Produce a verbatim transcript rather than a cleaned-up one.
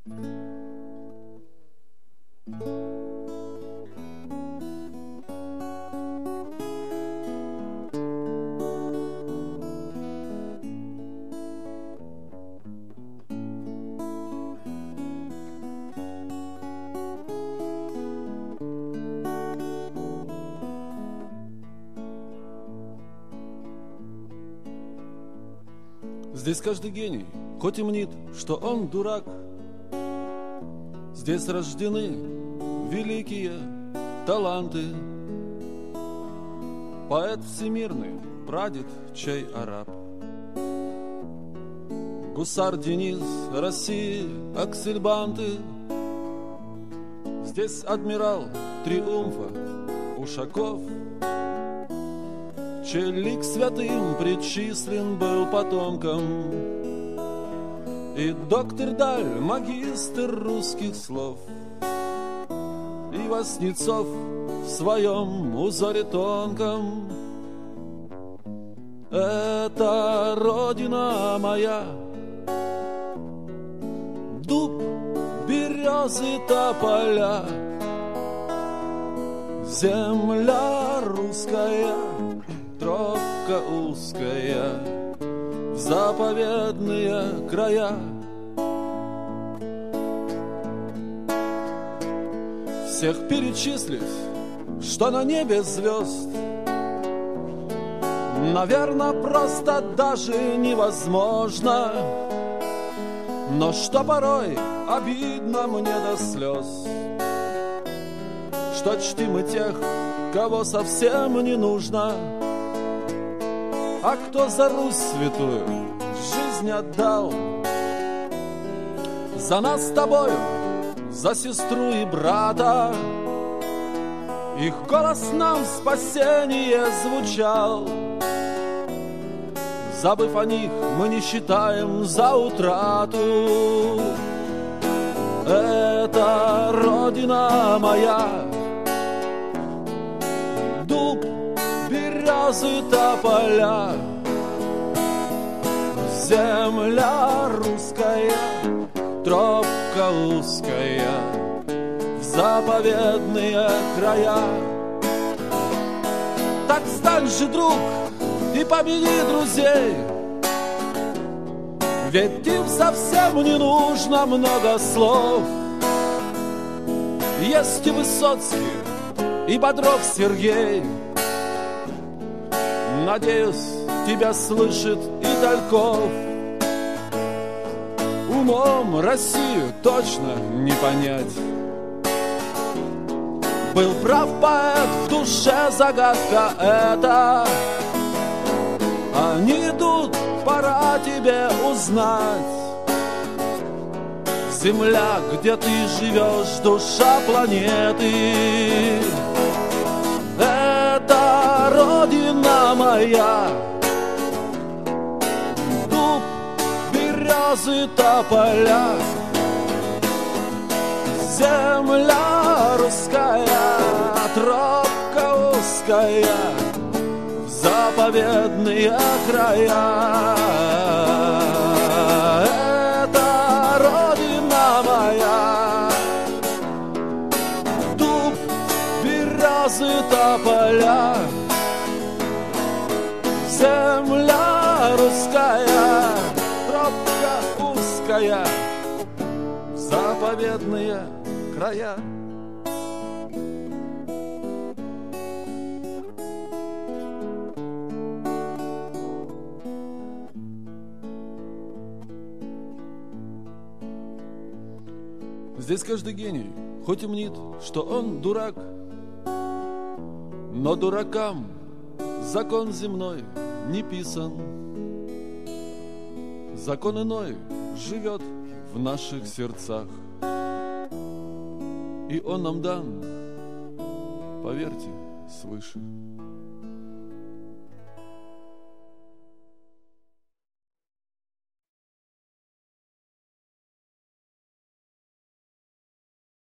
Здесь каждый гений, хоть и мнит, что он дурак. Здесь рождены великие таланты. Поэт всемирный, прадед чей араб. Гусар Денис, России, Аксельбанты. Здесь адмирал Триумфа Ушаков, чей лик святым причислен был потомкам. И доктор Даль, магистр русских слов, и Васнецов в своем узоре тонком. Это родина моя, дуб, березы, тополя, земля русская, тропка узкая в заповедные края. Всех перечислить, что на небе звезд, наверное, просто даже невозможно. Но что порой обидно мне до слез, что чтим и тех, кого совсем не нужно. А кто за Русь святую жизнь отдал, за нас с тобою, за сестру и брата, их голос нам в спасение звучал. Забыв о них, мы не считаем за утрату. Это родина моя, дуб, березы, тополя, земля русская, тропка узкая в заповедные края. Так стань же, друг, и победи друзей, ведь им совсем не нужно много слов. Есть и Высоцкий, и Бодров Сергей, надеюсь, тебя слышит и Тальков. Умом Россию точно не понять. Был прав поэт, в душе загадка эта. Они идут, пора тебе узнать. Земля, где ты живешь, душа планеты. Это родина моя, дуб, березы, тополя, земля русская, тропка узкая в заповедные края. Это родина моя, дуб, березы, тополя, земля русская, тропка узкая в заповедные края. Здесь каждый гений, хоть и мнит, что он дурак, но дуракам закон земной не писан. Закон иной живет в наших сердцах, и он нам дан, поверьте, свыше.